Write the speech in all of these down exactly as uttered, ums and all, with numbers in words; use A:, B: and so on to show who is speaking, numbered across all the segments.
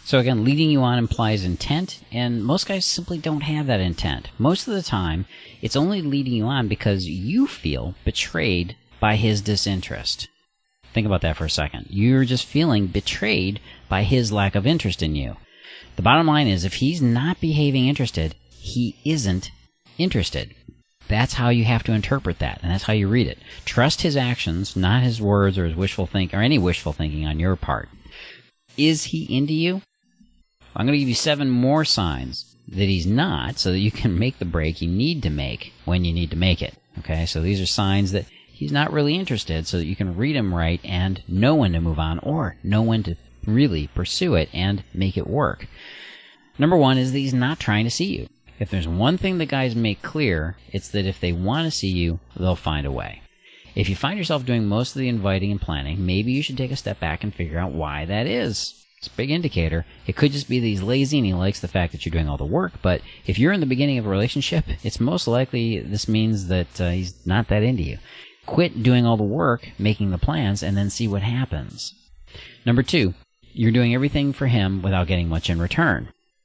A: So again, leading you on implies intent, and most guys simply don't have that intent. Most of the time, it's only leading you on because you feel betrayed by his disinterest. Think about that for a second. You're just feeling betrayed by his lack of interest in you. The bottom line is, if he's not behaving interested, he isn't interested. That's how you have to interpret that, and that's how you read it. Trust his actions, not his words or his wishful think or any wishful thinking on your part. Is he into you? I'm going to give you seven more signs that he's not, so that you can make the break you need to make when you need to make it. Okay, so these are signs that he's not really interested, so that you can read him right and know when to move on, or know when to really pursue it and make it work. Number one is that he's not trying to see you. If there's one thing that guys make clear, it's that if they want to see you, they'll find a way. If you find yourself doing most of the inviting and planning, maybe you should take a step back and figure out why that is. It's a big indicator. It could just be that he's lazy and he likes the fact that you're doing all the work, but if you're in the beginning of a relationship, it's most likely this means that uh, he's not that into you. Quit doing all the work, making the plans, and then see what happens. Number two, you're doing everything for him without getting much in return.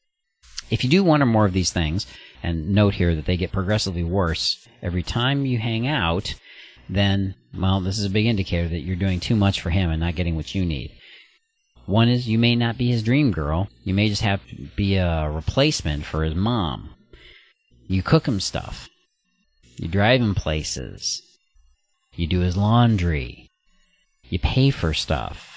A: If you do one or more of these things, and note here that they get progressively worse every time you hang out, then, well, this is a big indicator that you're doing too much for him and not getting what you need. One is you may not be his dream girl. You may just have to be a replacement for his mom. You cook him stuff. You drive him places. You do his laundry. You pay for stuff.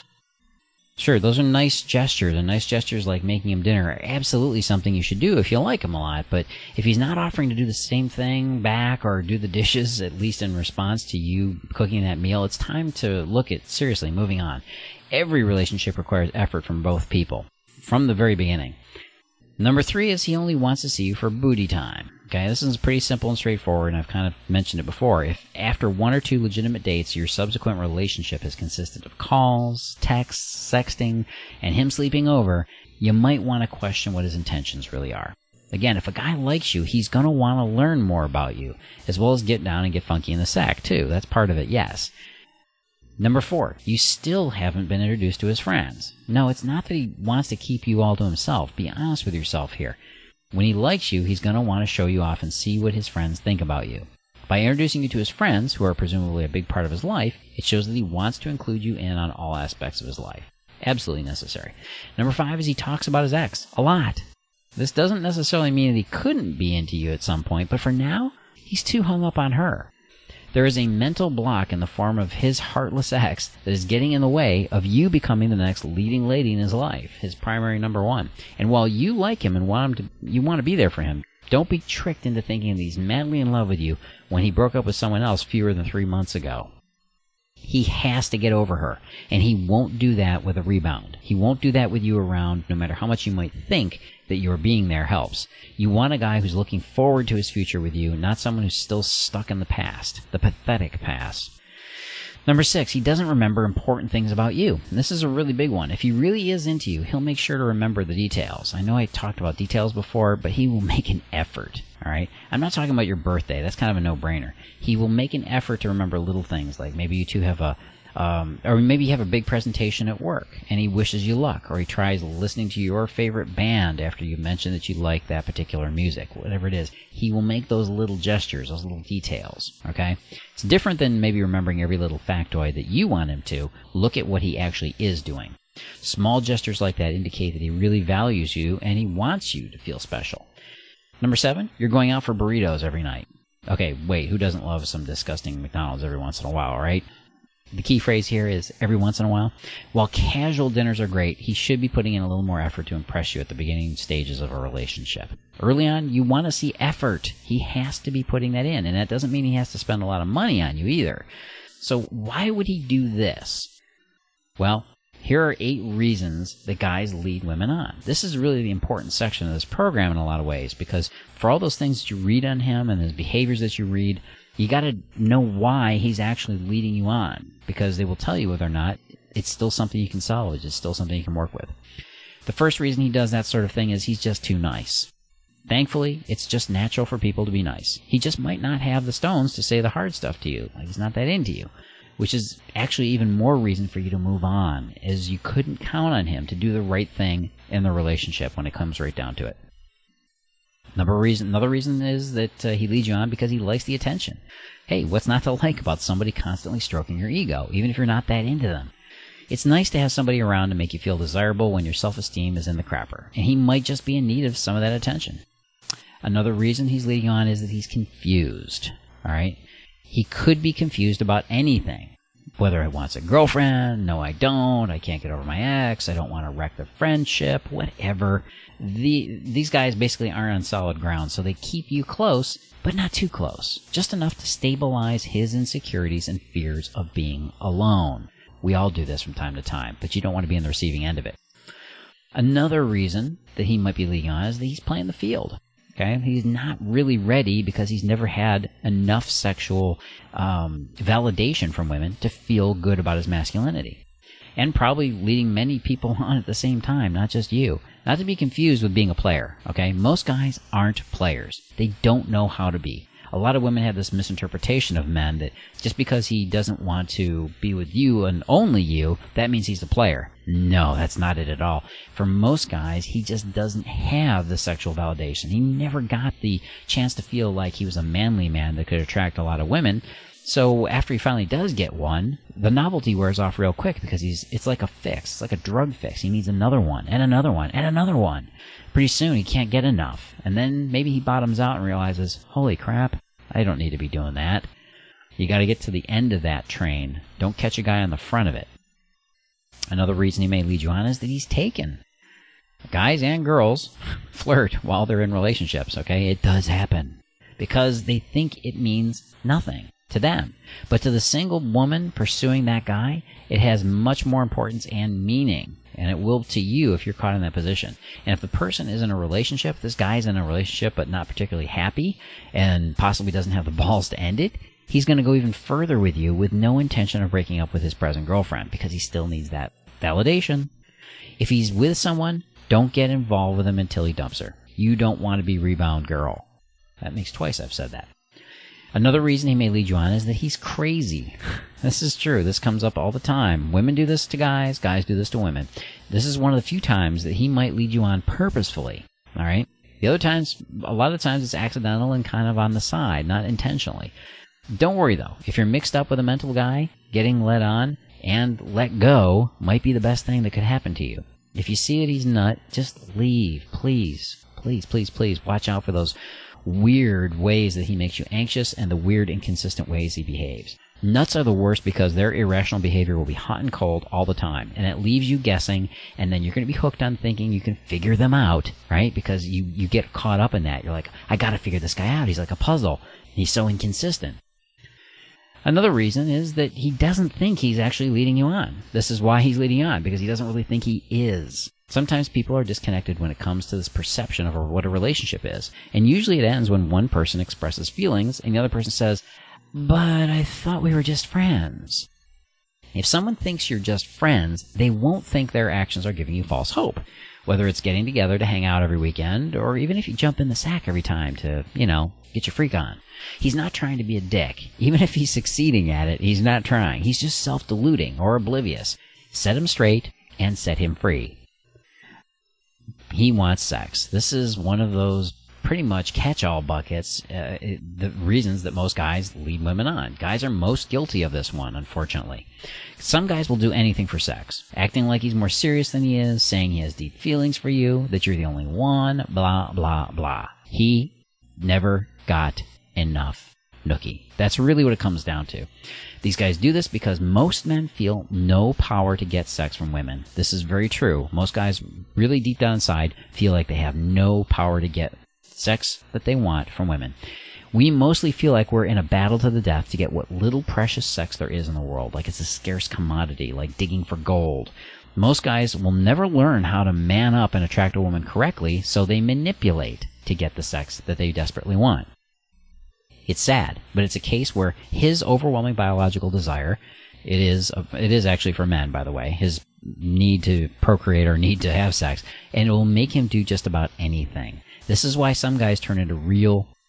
A: Sure, those are nice gestures, and nice gestures like making him dinner are absolutely something you should do if you like him a lot, but if he's not offering to do the same thing back or do the dishes, at least in response to you cooking that meal, it's time to look at seriously moving on. Every relationship requires effort from both people, from the very beginning. Number three is he only wants to see you for booty time. Okay, this is pretty simple and straightforward, and I've kind of mentioned it before. If after one or two legitimate dates, your subsequent relationship has consisted of calls, texts, sexting, and him sleeping over, you might want to question what his intentions really are. Again, if a guy likes you, he's going to want to learn more about you, as well as get down and get funky in the sack, too. That's part of it, yes. Number four, you still haven't been introduced to his friends. No, it's not that he wants to keep you all to himself. Be honest with yourself here. When he likes you, he's going to want to show you off and see what his friends think about you. By introducing you to his friends, who are presumably a big part of his life, it shows that he wants to include you in on all aspects of his life. Absolutely necessary. Number five is he talks about his ex. A lot. This doesn't necessarily mean that he couldn't be into you at some point, but for now, he's too hung up on her. There is a mental block in the form of his heartless ex that is getting in the way of you becoming the next leading lady in his life, his primary number one. And while you like him and want him to, you want to be there for him, don't be tricked into thinking that he's madly in love with you when he broke up with someone else fewer than three months ago. He has to get over her, and he won't do that with a rebound. He won't do that with you around, no matter how much you might think that your being there helps. You want a guy who's looking forward to his future with you, not someone who's still stuck in the past, the pathetic past. Number six, he doesn't remember important things about you. And this is a really big one. If he really is into you, he'll make sure to remember the details. I know I talked about details before, but he will make an effort, all right? I'm not talking about your birthday. That's kind of a no-brainer. He will make an effort to remember little things, like maybe you two have a, um, or maybe you have a big presentation at work, and he wishes you luck, or he tries listening to your favorite band after you mention that you like that particular music, whatever it is. He will make those little gestures, those little details, okay? It's different than maybe remembering every little factoid that you want him to. Look at what he actually is doing. Small gestures like that indicate that he really values you, and he wants you to feel special. Number seven, you're going out for burritos every night. Okay, wait, who doesn't love some disgusting McDonald's every once in a while, right? The key phrase here is every once in a while. While casual dinners are great, he should be putting in a little more effort to impress you at the beginning stages of a relationship. Early on, you want to see effort. He has to be putting that in, and that doesn't mean he has to spend a lot of money on you either. So why would he do this? Well, here are eight reasons that guys lead women on. This is really the important section of this program in a lot of ways, because for all those things that you read on him and his behaviors that you read, you got to know why he's actually leading you on, because they will tell you whether or not it's still something you can salvage, it's still something you can work with. The first reason he does that sort of thing is he's just too nice. Thankfully, it's just natural for people to be nice. He just might not have the stones to say the hard stuff to you, like he's not that into you. which is actually even more reason for you to move on, as you couldn't count on him to do the right thing in the relationship when it comes right down to it. Another reason, another reason is that uh, he leads you on because he likes the attention. Hey, what's not to like about somebody constantly stroking your ego, even if you're not that into them? It's nice to have somebody around to make you feel desirable when your self-esteem is in the crapper, and he might just be in need of some of that attention. Another reason he's leading on is that he's confused, all right? He could be confused about anything, whether he wants a girlfriend, no I don't, I can't get over my ex, I don't want to wreck the friendship, whatever. The, these guys basically aren't on solid ground, so they keep you close, but not too close, just enough to stabilize his insecurities and fears of being alone. We all do this from time to time, but you don't want to be on the receiving end of it. Another reason that he might be leading on is that he's playing the field. Okay? He's not really ready because he's never had enough sexual um, validation from women to feel good about his masculinity. And probably leading many people on at the same time, not just you. Not to be confused with being a player, okay? Most guys aren't players. They don't know how to be. A lot of women have this misinterpretation of men that just because he doesn't want to be with you and only you, that means he's a player. No, that's not it at all. For most guys, he just doesn't have the sexual validation. He never got the chance to feel like he was a manly man that could attract a lot of women. So after he finally does get one, the novelty wears off real quick because he's it's like a fix. It's like a drug fix. He needs another one, and another one, and another one. Pretty soon he can't get enough. And then maybe he bottoms out and realizes, holy crap, I don't need to be doing that. You got to get to the end of that train. Don't catch a guy on the front of it. Another reason he may lead you on is that he's taken. Guys and girls flirt while they're in relationships, okay? It does happen. Because they think it means nothing to them. But to the single woman pursuing that guy, it has much more importance and meaning. And it will to you if you're caught in that position. And if the person is in a relationship, this guy's in a relationship but not particularly happy, and possibly doesn't have the balls to end it, he's going to go even further with you with no intention of breaking up with his present girlfriend because he still needs that validation. If he's with someone, don't get involved with him until he dumps her. You don't want to be rebound girl. That makes twice I've said that. Another reason he may lead you on is that he's crazy. This is true. This comes up all the time. Women do this to guys. Guys do this to women. This is one of the few times that he might lead you on purposefully. All right? The other times, a lot of times it's accidental and kind of on the side, not intentionally. Don't worry, though. If you're mixed up with a mental guy, getting led on and let go might be the best thing that could happen to you. If you see that he's nut, just leave. Please, please, please, please watch out for those weird ways that he makes you anxious and the weird, inconsistent ways he behaves. Nuts are the worst because their irrational behavior will be hot and cold all the time, and it leaves you guessing, and then you're going to be hooked on thinking you can figure them out, right? Because you, you get caught up in that. You're like, I got to figure this guy out. He's like a puzzle. He's so inconsistent. Another reason is that he doesn't think he's actually leading you on. This is why he's leading on, because he doesn't really think he is. Sometimes people are disconnected when it comes to this perception of what a relationship is. And usually it ends when one person expresses feelings and the other person says, but I thought we were just friends. If someone thinks you're just friends, they won't think their actions are giving you false hope. Whether it's getting together to hang out every weekend, or even if you jump in the sack every time to, you know, get your freak on. He's not trying to be a dick. Even if he's succeeding at it, he's not trying. He's just self-deluding or oblivious. Set him straight and set him free. He wants sex. This is one of those pretty much catch-all buckets, uh, it, the reasons that most guys lead women on. Guys are most guilty of this one, unfortunately. Some guys will do anything for sex, acting like he's more serious than he is, saying he has deep feelings for you, that you're the only one, blah, blah, blah. He never got enough nookie. That's really what it comes down to. These guys do this because most men feel no power to get sex from women. This is very true. Most guys really deep down inside feel like they have no power to get sex that they want from women. We mostly feel like we're in a battle to the death to get what little precious sex there is in the world, like it's a scarce commodity, like digging for gold. Most guys will never learn how to man up and attract a woman correctly, so they manipulate to get the sex that they desperately want. It's sad, but it's a case where his overwhelming biological desire, it is it is actually for men, by the way, his need to procreate or need to have sex, and it will make him do just about anything. This is why some guys turn into real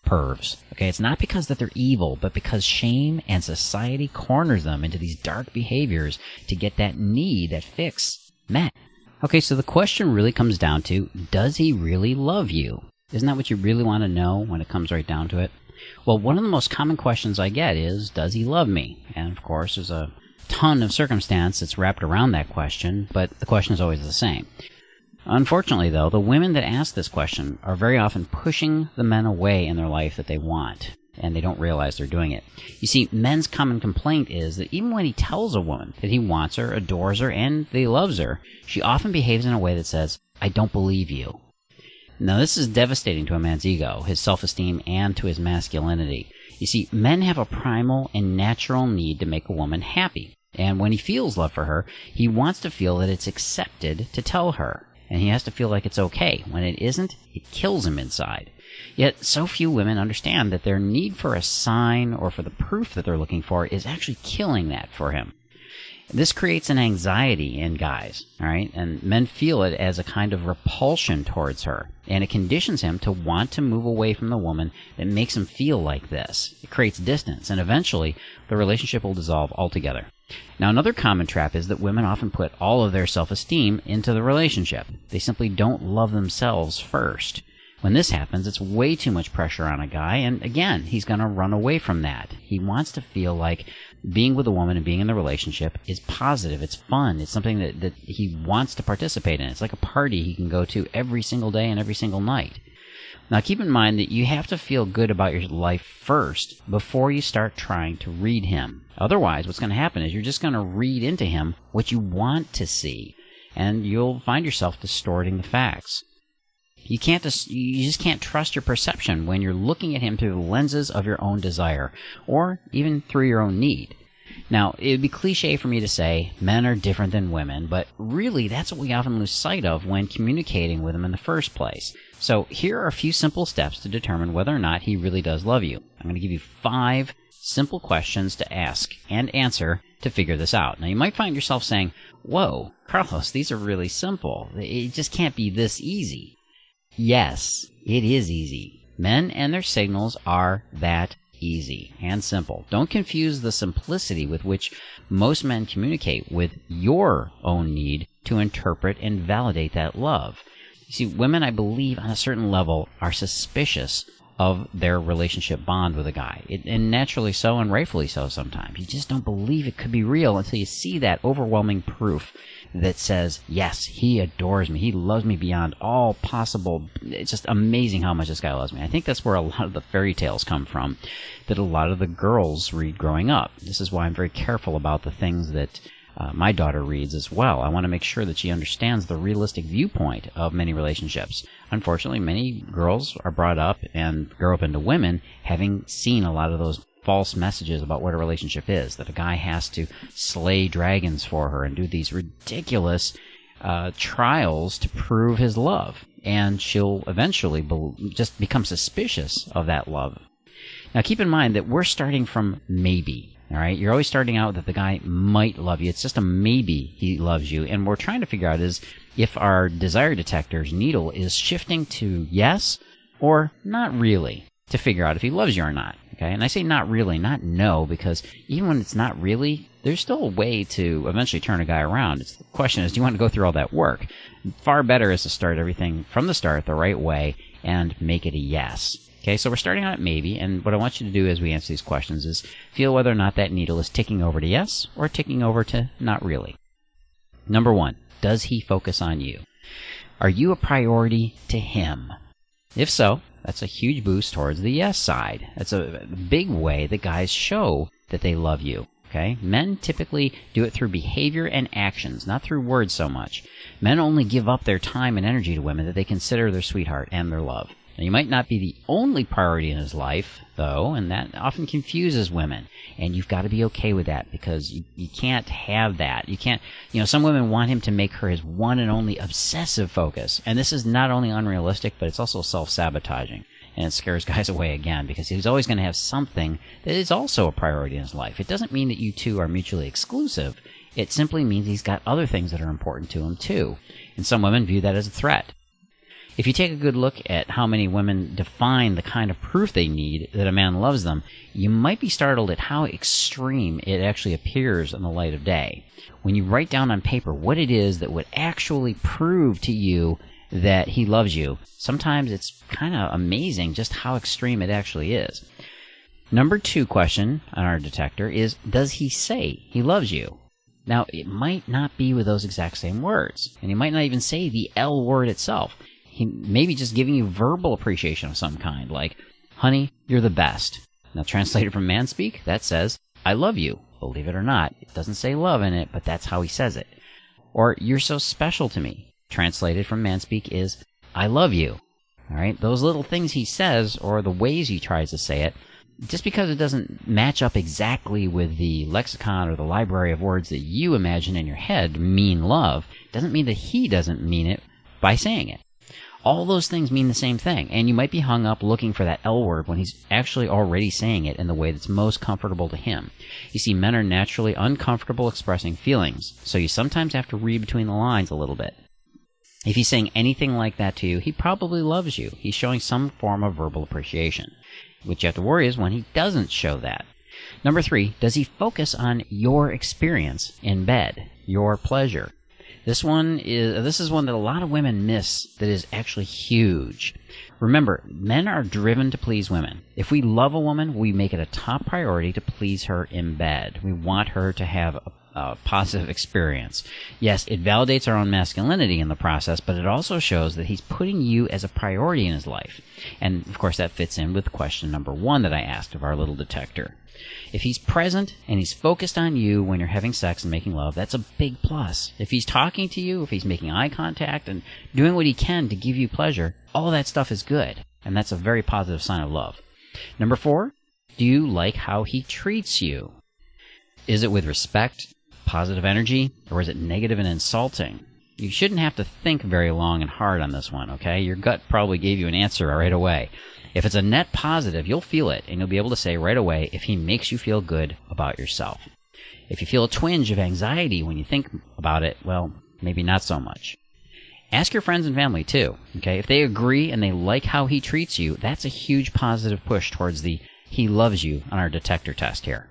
A: pervs. Okay, it's not because that they're evil, but because shame and society corners them into these dark behaviors to get that need, that fix, met. Okay, so the question really comes down to, does he really love you? Isn't that what you really want to know when it comes right down to it? Well, one of the most common questions I get is, does he love me? And of course, there's a ton of circumstance that's wrapped around that question, but the question is always the same. Unfortunately, though, the women that ask this question are very often pushing the men away in their life that they want, and they don't realize they're doing it. You see, men's common complaint is that even when he tells a woman that he wants her, adores her, and that he loves her, she often behaves in a way that says, I don't believe you. Now, this is devastating to a man's ego, his self-esteem, and to his masculinity. You see, men have a primal and natural need to make a woman happy, and when he feels love for her, he wants to feel that it's accepted to tell her. And he has to feel like it's okay. When it isn't, it kills him inside. Yet, so few women understand that their need for a sign or for the proof that they're looking for is actually killing that for him. This creates an anxiety in guys, all right? And men feel it as a kind of repulsion towards her. And it conditions him to want to move away from the woman that makes him feel like this. It creates distance, and eventually, the relationship will dissolve altogether. Now, another common trap is that women often put all of their self-esteem into the relationship. They simply don't love themselves first. When this happens, it's way too much pressure on a guy, and again, he's going to run away from that. He wants to feel like being with a woman and being in the relationship is positive, it's fun, it's something that, that he wants to participate in. It's like a party he can go to every single day and every single night. Now, keep in mind that you have to feel good about your life first before you start trying to read him. Otherwise, what's going to happen is you're just going to read into him what you want to see, and you'll find yourself distorting the facts. You can't just, you just can't trust your perception when you're looking at him through the lenses of your own desire, or even through your own need. Now, it would be cliche for me to say men are different than women, but really that's what we often lose sight of when communicating with them in the first place. So here are a few simple steps to determine whether or not he really does love you. I'm going to give you five simple questions to ask and answer to figure this out. Now, you might find yourself saying, whoa, Carlos, these are really simple. It just can't be this easy. Yes, it is easy. Men and their signals are that easy and simple. Don't confuse the simplicity with which most men communicate with your own need to interpret and validate that love. You see, women, I believe, on a certain level, are suspicious of their relationship bond with a guy. It, and naturally so, and rightfully so sometimes. You just don't believe it could be real until you see that overwhelming proof that says, yes, he adores me. He loves me beyond all possible. It's just amazing how much this guy loves me. I think that's where a lot of the fairy tales come from, that a lot of the girls read growing up. This is why I'm very careful about the things that uh, my daughter reads as well. I want to make sure that she understands the realistic viewpoint of many relationships. Unfortunately, many girls are brought up and grow up into women having seen a lot of those false messages about what a relationship is, that a guy has to slay dragons for her and do these ridiculous uh, trials to prove his love, and she'll eventually be- just become suspicious of that love. Now, keep in mind that we're starting from maybe, all right? You're always starting out that the guy might love you. It's just a maybe he loves you, and what we're trying to figure out is if our desire detector's needle is shifting to yes or not really, to figure out if he loves you or not. Okay, and I say not really, not no, because even when it's not really, there's still a way to eventually turn a guy around. It's, the question is, do you want to go through all that work? Far better is to start everything from the start the right way and make it a yes. Okay, so we're starting out at maybe, and what I want you to do as we answer these questions is feel whether or not that needle is ticking over to yes or ticking over to not really. Number one, does he focus on you? Are you a priority to him? If so, that's a huge boost towards the yes side. That's a big way that guys show that they love you. Okay? Men typically do it through behavior and actions, not through words so much. Men only give up their time and energy to women that they consider their sweetheart and their love. Now, you might not be the only priority in his life, though, and that often confuses women. And you've got to be okay with that, because you, you can't have that. You can't, you know, some women want him to make her his one and only obsessive focus. And this is not only unrealistic, but it's also self-sabotaging. And it scares guys away again, because he's always going to have something that is also a priority in his life. It doesn't mean that you two are mutually exclusive. It simply means he's got other things that are important to him, too. And some women view that as a threat. If you take a good look at how many women define the kind of proof they need that a man loves them, you might be startled at how extreme it actually appears in the light of day. When you write down on paper what it is that would actually prove to you that he loves you, sometimes it's kind of amazing just how extreme it actually is. Number two question on our detector is, does he say he loves you? Now, it might not be with those exact same words, and he might not even say the L word itself. He may be just giving you verbal appreciation of some kind, like, honey, you're the best. Now, translated from Manspeak, that says, I love you. Believe it or not, it doesn't say love in it, but that's how he says it. Or, you're so special to me. Translated from Manspeak is, I love you. All right, those little things he says, or the ways he tries to say it, just because it doesn't match up exactly with the lexicon or the library of words that you imagine in your head mean love, doesn't mean that he doesn't mean it by saying it. All those things mean the same thing, and you might be hung up looking for that L word when he's actually already saying it in the way that's most comfortable to him. You see, men are naturally uncomfortable expressing feelings, so you sometimes have to read between the lines a little bit. If he's saying anything like that to you, he probably loves you. He's showing some form of verbal appreciation. What you have to worry is when he doesn't show that. Number three, does he focus on your experience in bed, your pleasure? This one is this is one that a lot of women miss that is actually huge. Remember, men are driven to please women. If we love a woman, we make it a top priority to please her in bed. We want her to have a, a positive experience. Yes, it validates our own masculinity in the process, but it also shows that he's putting you as a priority in his life. And, of course, that fits in with question number one that I asked of our little detector. If he's present and he's focused on you when you're having sex and making love, that's a big plus. If he's talking to you, if he's making eye contact and doing what he can to give you pleasure, all that stuff is good. And that's a very positive sign of love. Number four, do you like how he treats you? Is it with respect, positive energy, or is it negative and insulting? You shouldn't have to think very long and hard on this one, okay? Your gut probably gave you an answer right away. If it's a net positive, you'll feel it, and you'll be able to say right away if he makes you feel good about yourself. If you feel a twinge of anxiety when you think about it, well, maybe not so much. Ask your friends and family, too, okay? If they agree and they like how he treats you, that's a huge positive push towards the he loves you on our detector test here.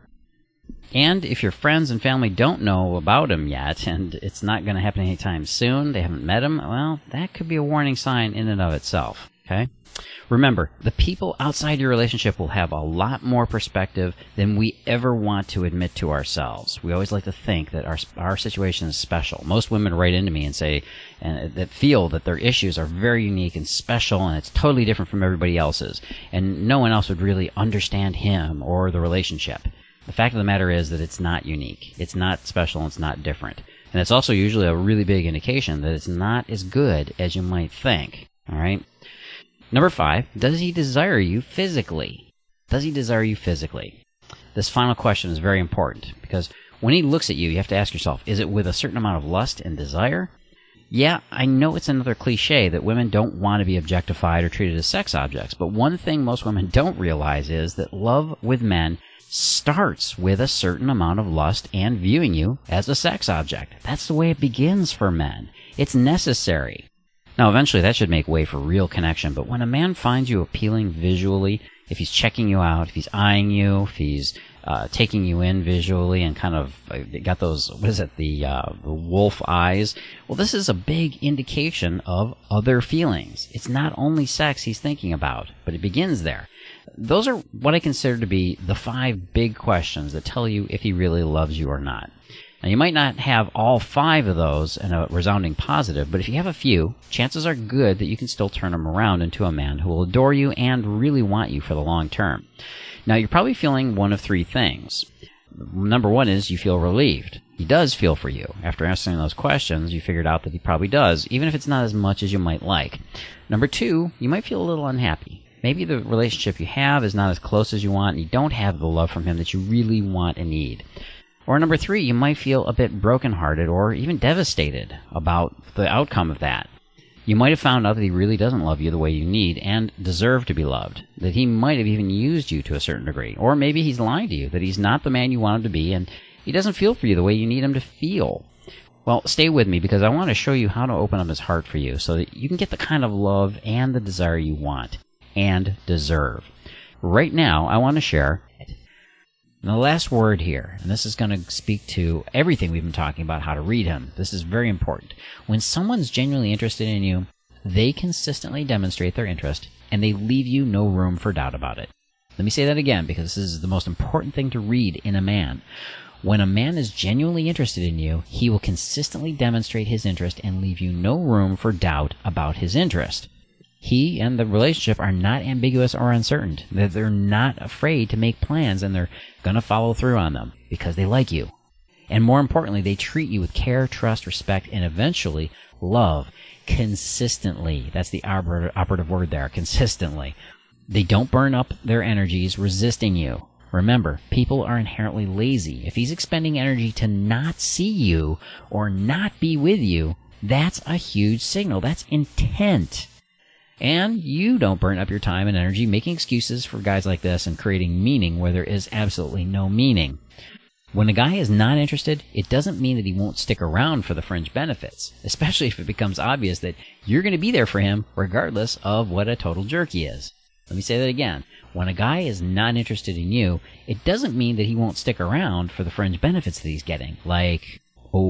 A: And if your friends and family don't know about him yet, and it's not going to happen anytime soon, they haven't met him, well, that could be a warning sign in and of itself, okay? Remember, the people outside your relationship will have a lot more perspective than we ever want to admit to ourselves. We always like to think that our our situation is special. Most women write into me and say uh, that feel that their issues are very unique and special, and it's totally different from everybody else's, and no one else would really understand him or the relationship. The fact of the matter is that it's not unique. It's not special, and it's not different. And it's also usually a really big indication that it's not as good as you might think. All right? Number five, does he desire you physically? Does he desire you physically? This final question is very important because when he looks at you, you have to ask yourself, is it with a certain amount of lust and desire? Yeah, I know it's another cliche that women don't want to be objectified or treated as sex objects, but one thing most women don't realize is that love with men starts with a certain amount of lust and viewing you as a sex object. That's the way it begins for men. It's necessary. Now, eventually that should make way for real connection, but when a man finds you appealing visually, if he's checking you out, if he's eyeing you, if he's uh, taking you in visually and kind of uh, got those, what is it, the, uh, the wolf eyes, well, this is a big indication of other feelings. It's not only sex he's thinking about, but it begins there. Those are what I consider to be the five big questions that tell you if he really loves you or not. Now, you might not have all five of those in a resounding positive, but if you have a few, chances are good that you can still turn him around into a man who will adore you and really want you for the long term. Now, you're probably feeling one of three things. Number one is you feel relieved. He does feel for you. After answering those questions, you figured out that he probably does, even if it's not as much as you might like. Number two, you might feel a little unhappy. Maybe the relationship you have is not as close as you want, and you don't have the love from him that you really want and need. Or number three, you might feel a bit brokenhearted or even devastated about the outcome of that. You might have found out that he really doesn't love you the way you need and deserve to be loved, that he might have even used you to a certain degree. Or maybe he's lying to you, that he's not the man you want him to be and he doesn't feel for you the way you need him to feel. Well, stay with me because I want to show you how to open up his heart for you so that you can get the kind of love and the desire you want and deserve. Right now, I want to share the last word here, and this is going to speak to everything we've been talking about, how to read him. This is very important. When someone's genuinely interested in you, they consistently demonstrate their interest, and they leave you no room for doubt about it. Let me say that again because this is the most important thing to read in a man. When a man is genuinely interested in you, he will consistently demonstrate his interest and leave you no room for doubt about his interest. He and the relationship are not ambiguous or uncertain. They're not afraid to make plans, and they're going to follow through on them because they like you. And more importantly, they treat you with care, trust, respect, and eventually love consistently. That's the operative word there, consistently. They don't burn up their energies resisting you. Remember, people are inherently lazy. If he's expending energy to not see you or not be with you, that's a huge signal. That's intent. And you don't burn up your time and energy making excuses for guys like this and creating meaning where there is absolutely no meaning. When a guy is not interested, it doesn't mean that he won't stick around for the fringe benefits, especially if it becomes obvious that you're going to be there for him regardless of what a total jerk he is. Let me say that again. When a guy is not interested in you, it doesn't mean that he won't stick around for the fringe benefits that he's getting, like,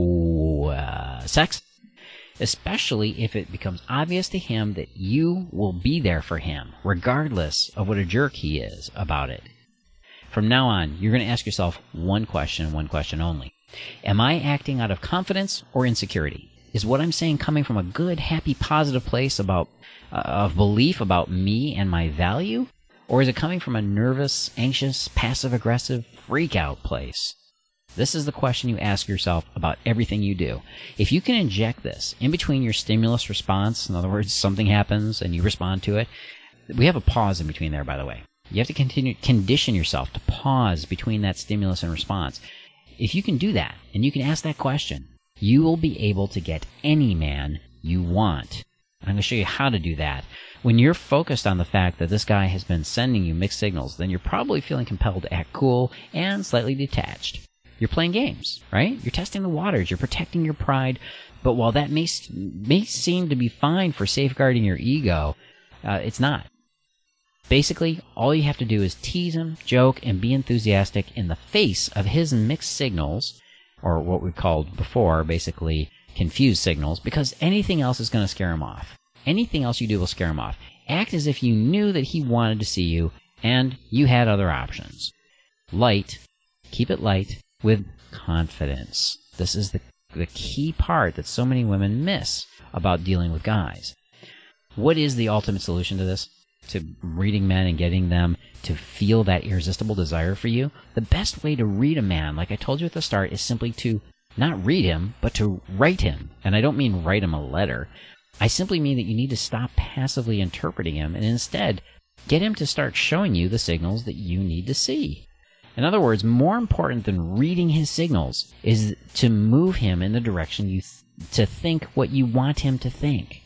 A: oh, uh, sex. Especially if it becomes obvious to him that you will be there for him, regardless of what a jerk he is about it. From now on, you're going to ask yourself one question, one question only. Am I acting out of confidence or insecurity? Is what I'm saying coming from a good, happy, positive place about uh, of belief about me and my value? Or is it coming from a nervous, anxious, passive-aggressive, freak-out place? This is the question you ask yourself about everything you do. If you can inject this in between your stimulus response, in other words, something happens and you respond to it, we have a pause in between there, by the way. You have to continue condition yourself to pause between that stimulus and response. If you can do that, and you can ask that question, you will be able to get any man you want. I'm going to show you how to do that. When you're focused on the fact that this guy has been sending you mixed signals, then you're probably feeling compelled to act cool and slightly detached. You're playing games, right? You're testing the waters. You're protecting your pride. But while that may, may seem to be fine for safeguarding your ego, uh, it's not. Basically, all you have to do is tease him, joke, and be enthusiastic in the face of his mixed signals, or what we called before, basically confused signals, because anything else is going to scare him off. Anything else you do will scare him off. Act as if you knew that he wanted to see you, and you had other options. Light. Keep it light. With confidence. This is the, the key part that so many women miss about dealing with guys. What is the ultimate solution to this? To reading men and getting them to feel that irresistible desire for you? The best way to read a man, like I told you at the start, is simply to not read him, but to write him. And I don't mean write him a letter. I simply mean that you need to stop passively interpreting him and instead get him to start showing you the signals that you need to see. In other words, more important than reading his signals is to move him in the direction you th- to think what you want him to think.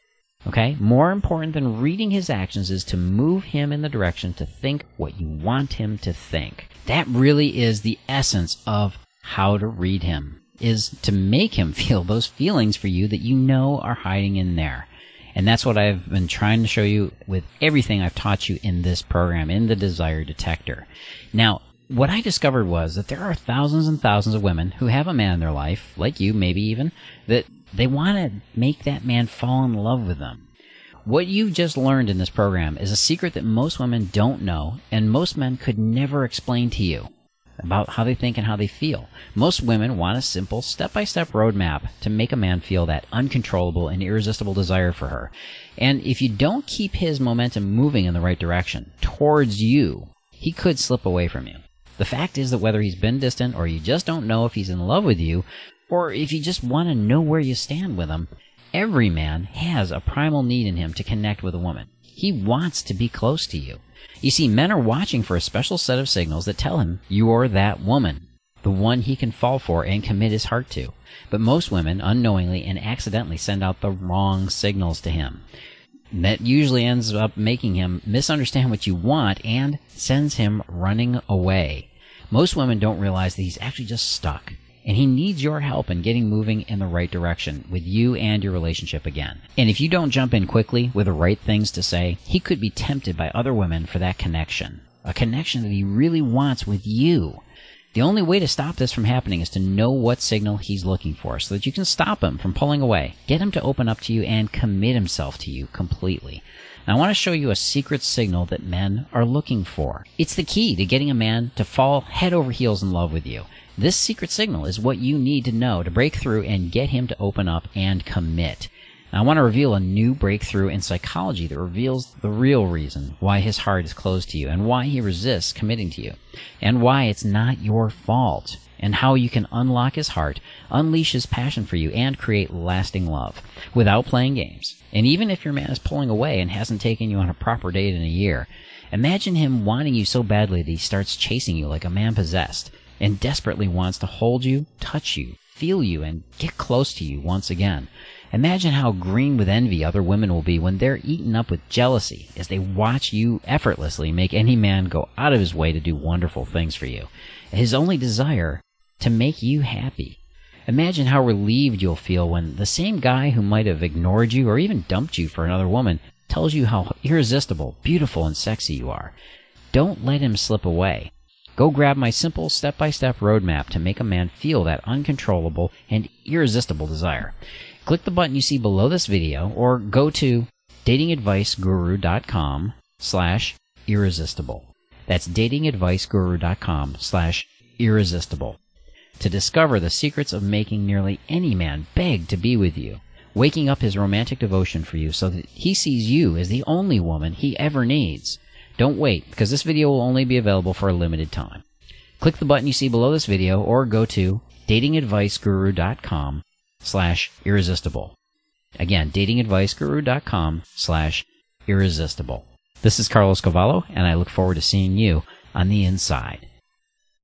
A: Okay? More important than reading his actions is to move him in the direction to think what you want him to think. That really is the essence of how to read him, is to make him feel those feelings for you that you know are hiding in there. And that's what I've been trying to show you with everything I've taught you in this program, in the Desire Detector. Now, what I discovered was that there are thousands and thousands of women who have a man in their life, like you maybe even, that they want to make that man fall in love with them. What you've just learned in this program is a secret that most women don't know, and most men could never explain to you about how they think and how they feel. Most women want a simple step-by-step roadmap to make a man feel that uncontrollable and irresistible desire for her. And if you don't keep his momentum moving in the right direction, towards you, he could slip away from you. The fact is that whether he's been distant, or you just don't know if he's in love with you, or if you just want to know where you stand with him, every man has a primal need in him to connect with a woman. He wants to be close to you. You see, men are watching for a special set of signals that tell him you're that woman, the one he can fall for and commit his heart to. But most women unknowingly and accidentally send out the wrong signals to him. That usually ends up making him misunderstand what you want and sends him running away. Most women don't realize that he's actually just stuck. And he needs your help in getting moving in the right direction with you and your relationship again. And if you don't jump in quickly with the right things to say, he could be tempted by other women for that connection. A connection that he really wants with you. The only way to stop this from happening is to know what signal he's looking for so that you can stop him from pulling away, get him to open up to you, and commit himself to you completely. Now, I want to show you a secret signal that men are looking for. It's the key to getting a man to fall head over heels in love with you. This secret signal is what you need to know to break through and get him to open up and commit. Now, I want to reveal a new breakthrough in psychology that reveals the real reason why his heart is closed to you and why he resists committing to you and why it's not your fault and how you can unlock his heart, unleash his passion for you, and create lasting love without playing games. And even if your man is pulling away and hasn't taken you on a proper date in a year, imagine him wanting you so badly that he starts chasing you like a man possessed and desperately wants to hold you, touch you, feel you, and get close to you once again. Imagine how green with envy other women will be when they're eaten up with jealousy as they watch you effortlessly make any man go out of his way to do wonderful things for you. His only desire to make you happy. Imagine how relieved you'll feel when the same guy who might have ignored you or even dumped you for another woman tells you how irresistible, beautiful, and sexy you are. Don't let him slip away. Go grab my simple step-by-step roadmap to make a man feel that uncontrollable and irresistible desire. Click the button you see below this video or go to datingadviceguru.com slash irresistible. That's datingadviceguru.com slash irresistible. To discover the secrets of making nearly any man beg to be with you, waking up his romantic devotion for you so that he sees you as the only woman he ever needs. Don't wait, because this video will only be available for a limited time. Click the button you see below this video or go to datingadviceguru.com slash irresistible. Again, datingadviceguru.com slash irresistible. This is Carlos Cavallo, and I look forward to seeing you on the inside.